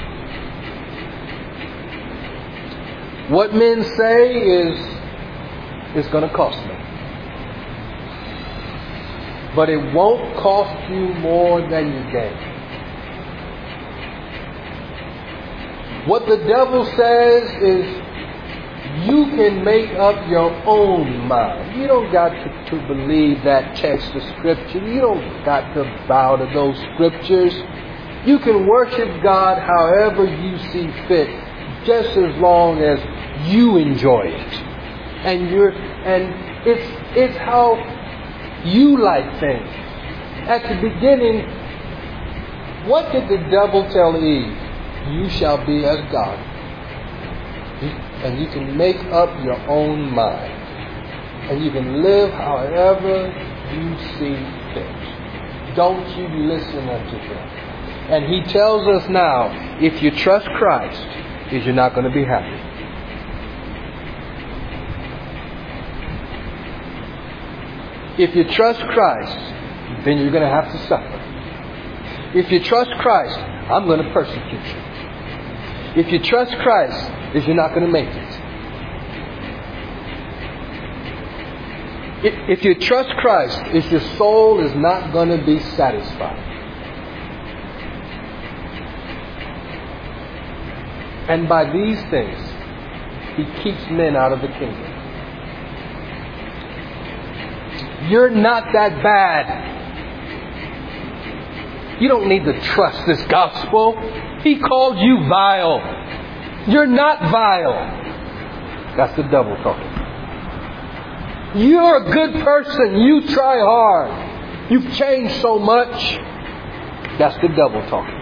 What men say is, it's going to cost me. But it won't cost you more than you gain. What the devil says is, you can make up your own mind. You don't got to believe that text of Scripture. You don't got to bow to those Scriptures. You can worship God however you see fit, just as long as you enjoy it. And it's how you like things. At the beginning, what did the devil tell Eve? You shall be as God. And you can make up your own mind. And you can live however you see fit. Don't you listen unto him. And he tells us now, if you trust Christ, is you're not going to be happy. If you trust Christ, then you're going to have to suffer. If you trust Christ, I'm going to persecute you. If you trust Christ, is you're not going to make it. If you trust Christ, is your soul is not going to be satisfied. And by these things, He keeps men out of the kingdom. You're not that bad. You don't need to trust this gospel. He called you vile. You're not vile. That's the devil talking. You're a good person. You try hard. You've changed so much. That's the devil talking.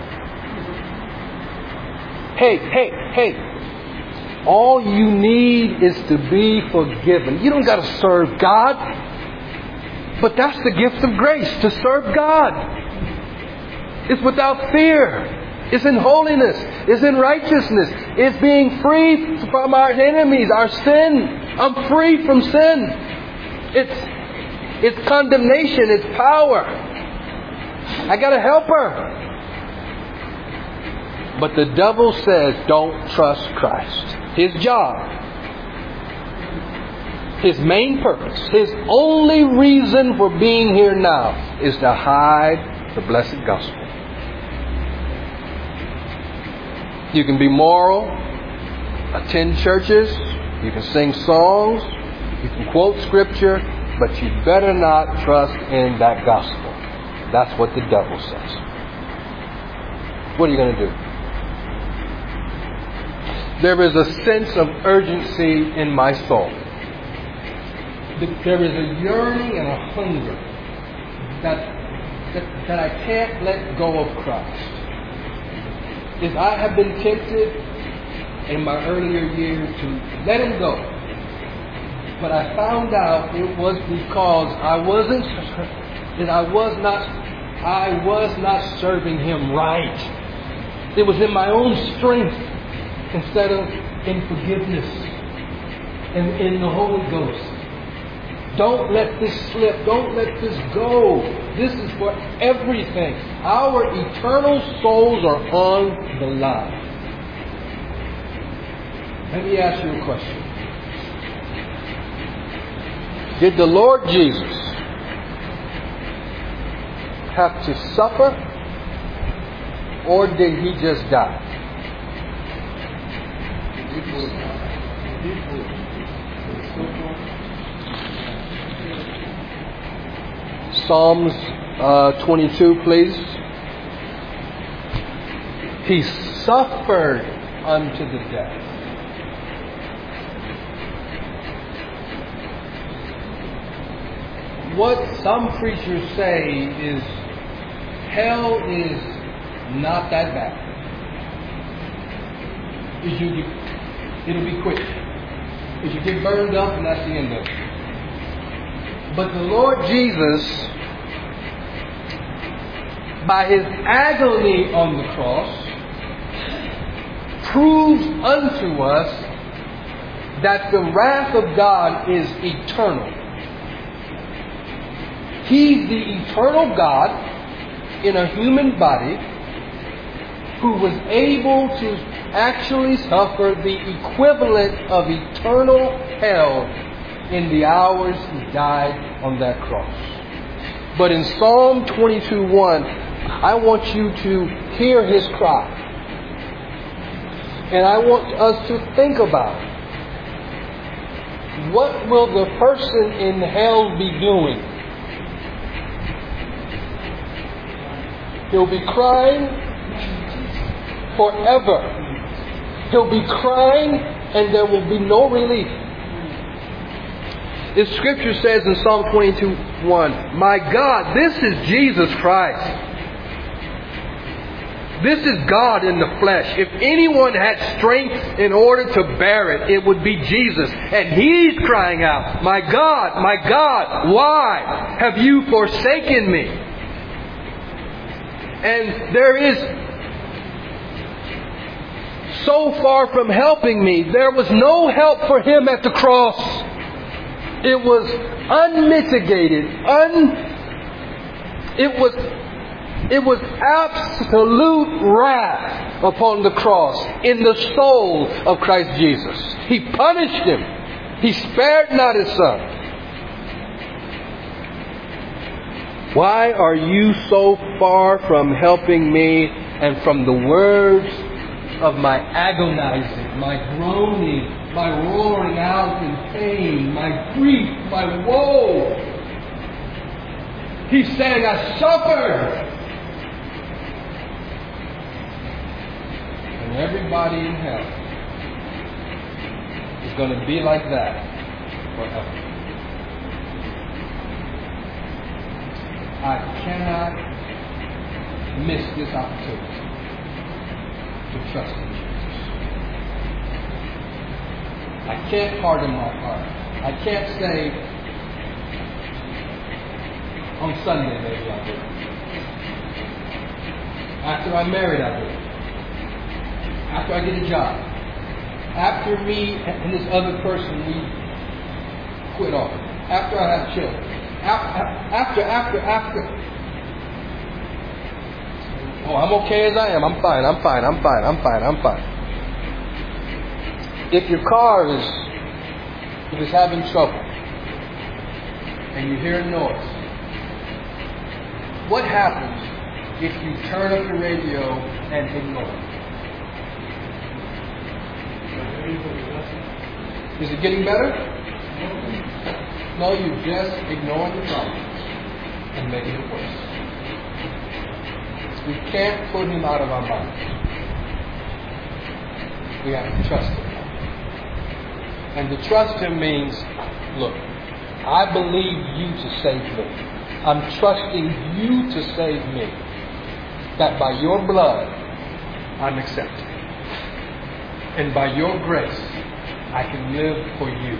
Hey. All you need is to be forgiven. You don't got to serve God. But that's the gift of grace, to serve God. It's without fear. It's in holiness. It's in righteousness. It's being free from our enemies, our sin. I'm free from sin. It's condemnation. It's power. I got a helper. But the devil says, don't trust Christ. His job, his main purpose, his only reason for being here now is to hide the blessed gospel. You can be moral, attend churches, you can sing songs, you can quote scripture, but you better not trust in that gospel. That's what the devil says. What are you going to do? There is a sense of urgency in my soul. There is a yearning and a hunger that I can't let go of Christ. If I have been tempted in my earlier years to let Him go, but I found out it was because I was not serving Him right. It was in my own strength instead of in forgiveness and in the Holy Ghost. Don't let this slip. Don't let this go. This is for everything. Our eternal souls are on the line. Let me ask you a question. Did the Lord Jesus have to suffer, or did He just die? Psalms 22, please. He suffered unto the death. What some preachers say is hell is not that bad. It'll be quick. If you get burned up, and that's the end of it. But the Lord Jesus, by His agony on the cross, proves unto us that the wrath of God is eternal. He's the eternal God in a human body who was able to actually suffer the equivalent of eternal hell in the hours He died on that cross. But in Psalm 22:1, I want you to hear His cry. And I want us to think about it. What will the person in hell be doing? He'll be crying forever. He'll be crying and there will be no relief. The Scripture says in Psalm 22:1, my God, this is Jesus Christ. This is God in the flesh. If anyone had strength in order to bear it, it would be Jesus. And He's crying out, my God, why have you forsaken me? And there is so far from helping me. There was no help for Him at the cross. It was unmitigated. It was absolute wrath upon the cross in the soul of Christ Jesus. He punished Him. He spared not His Son. Why are you so far from helping me and from the words of my agonizing, my groaning, my roaring out in pain, my grief, my woe? He's saying, I suffered. And everybody in hell is going to be like that forever. I cannot miss this opportunity to trust in Jesus. I can't harden my heart. I can't say, on Sunday maybe I'll do it. After I'm married I'll do it. After I get a job. After me and this other person we quit off. After I have children. After. Oh, I'm okay as I am. I'm fine. If your car is having trouble and you hear a noise, what happens if you turn up the radio and ignore it? Is it getting better? No, you're just ignoring the problem and making it worse. We can't put him out of our minds. We have to trust him. And to trust him means, look, I believe you to save me. I'm trusting you to save me. That by your blood, I'm accepted. And by your grace, I can live for you.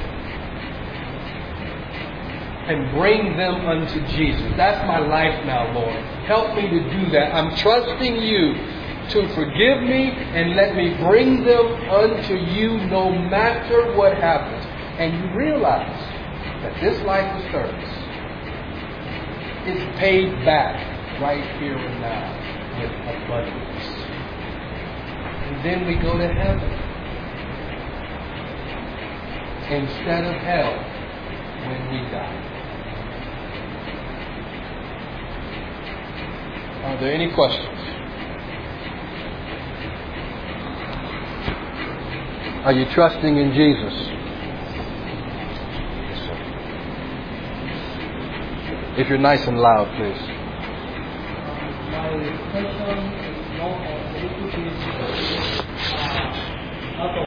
And bring them unto Jesus. That's my life now, Lord. Help me to do that. I'm trusting you to forgive me and let me bring them unto you no matter what happens. And you realize that this life of service is paid back right here and now with abundance. And then we go to heaven instead of hell when we die. Are there any questions? Are you trusting in Jesus? If you're nice and loud, please. My question is not on